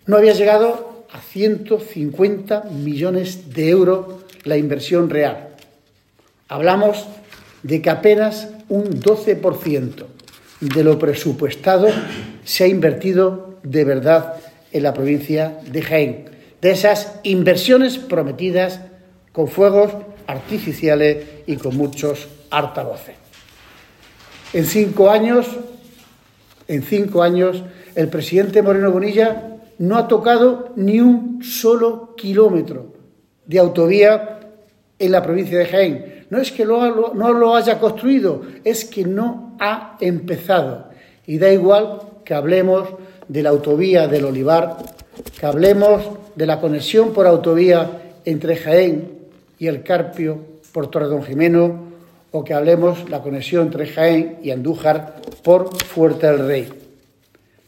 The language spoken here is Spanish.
No había llegado a 150 millones de euros la inversión real. Hablamos de que apenas un 12% de lo presupuestado se ha invertido de verdad en la provincia de Jaén, de esas inversiones prometidas con fuegos artificiales y con muchos altavoces. En 5 años, el presidente Moreno Bonilla no ha tocado ni un solo kilómetro de autovía en la provincia de Jaén. No es que no lo haya construido, es que no ha empezado. Y da igual que hablemos de la autovía del Olivar, que hablemos de la conexión por autovía entre Jaén y el Carpio por Torredonjimeno, o que hablemos la conexión entre Jaén y Andújar por Fuerte del Rey.